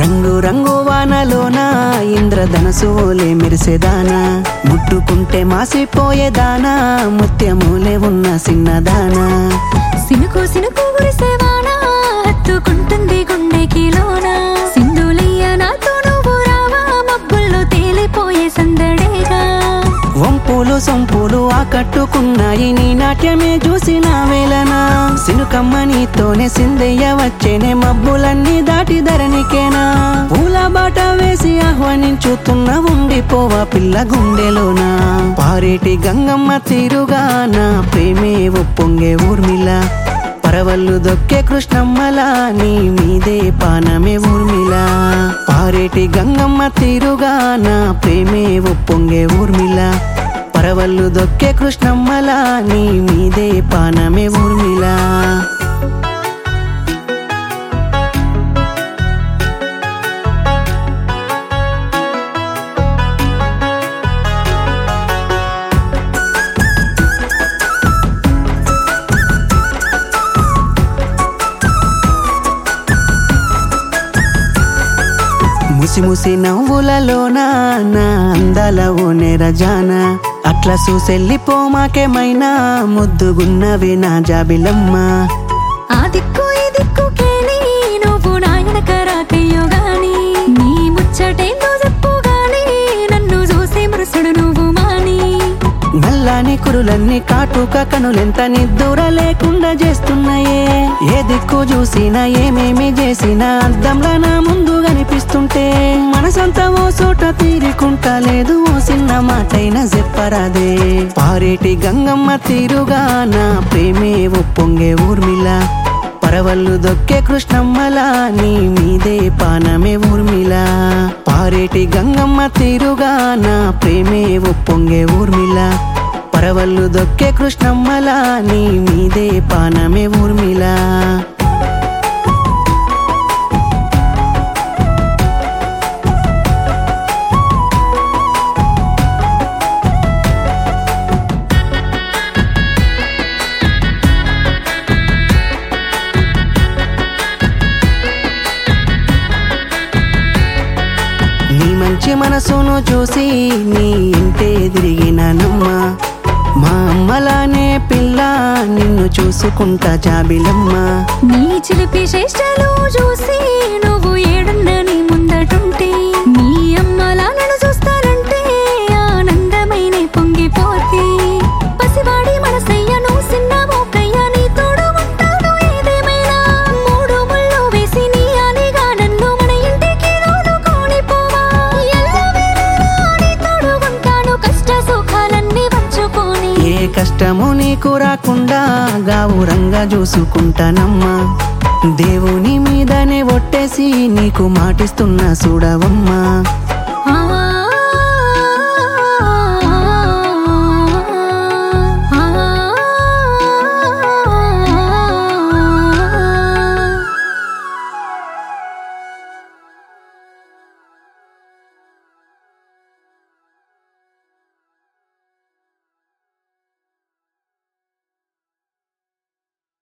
రంగు రంగు వానలోన ఇంద్రధనసు ఓలే మెరిసేదానా, ముట్టుకుంటే మాసిపోయేదానా, ముత్యమూలే ఉన్న సిన్నదానా. సినుకు సినుకు గురిసేవానా హత్తుకుంటుంది గుండెకిలోన, సింధులయ్య నాతో నువ్వు రావా, మబ్బుల్లో తేలిపోయే సందడేగా. వంపులు సొంపులు ఆకట్టుకున్నాయి నీ నాట్యమే చూసిన వేళనా, సినుకమ్మ నీతోనే సిందయ్య వచ్చేనే, మబ్బులన్నీ దాటి ధరణికేనా. పూల బాట వేసి ఆహ్వానించుతున్న ఉండిపోవా పిల్ల గుండెలోనా, పారేటి గంగమ్మ తీరుగాన ప్రేమే ఒప్పొంగే ఊర్మిళ, పరవళ్ళు దొక్కే కృష్ణమ్మలా నీ మీదే పానమే ఊర్మిళ. పారేటి గంగమ్మ తీరుగాన ప్రేమే ఒప్పొంగే ఊర్మిళ, పరవళ్ళు దొక్కే కృష్ణమ్మలా నీ మీదే పానమే ఊర్మిళ. ముసి ముసి నవ్వులలోన నా అందాల ఓ నెరజానా, అట్లా చూసెళ్ళిపోమాకేమైనా ముద్దుగున్నవే నా జాబిలమ్మ. ఆ దిక్కు ఈ దిక్కుకేని నువ్వు నాయనక రాకయ్యో గాని, నీ ముచ్చటేందో చెప్పుగాని, నన్ను చూసి మురుసుడు నువ్వు మాని. నల్లాని కురులన్నీ కాటుక కనులెంత నిద్దుర లేకుండా చేస్తున్నాయే, ఏ దిక్కు చూసినా ఏమేమి చేసినా అద్దంలా నా ముందు కనిపిస్తుంటే, మనసంతా ఓ చోట తీరుకుంటా లేదు, ఓ చిన్న మాటైనా చెప్పరాదే. పారేటి గంగమ్మ తీరుగాన ప్రేమే ఒప్పొంగే ఊర్మిళ, పరవళ్ళు దొక్కే కృష్ణమ్మలా నీ మీదే పానమే ఊర్మిళ. పారేటి గంగమ్మ తీరుగాన ప్రేమే ఒప్పొంగే ఊర్మిళ, పరవళ్ళు దొక్కే కృష్ణమ్మలా నీ మీదే పానమే ఊర్మిళ. నీ మంచి మనసును చూసి నీ ఇంటే తిరిగినానమ్మ, మా అమ్మలానే పిల్ల నిన్ను చూసుకుంటా జాబిలమ్మ. నీ చిలిపి చేష్టలు చూసి నువ్వు ఏడున్నని ముందటుంటే, మీ అమ్మలా నన్ను చూస్తానంటే ఆనందమైన పొంగిపోతే, పసివాడి మనసయ్య నువ్వు చిన్న మోకయ్య, నీ తోడు ఉంటాను ఏదేమైనా. మూడు ముళ్ళు వేసి నీ అనిగా నన్ను మన ఇంటికి తోడుకొని పోవా, ఎల్లవేళలా నీ తోడు ఉంటాను కష్ట సుఖాలన్నీ పంచుకొని. ఏ కష్టము నీకు రాకుండా గావురంగా చూసుకుంటానమ్మా, దేవుని మీదనే ఒట్టేసి నీకు మాటిస్తున్నా చూడవమ్మా.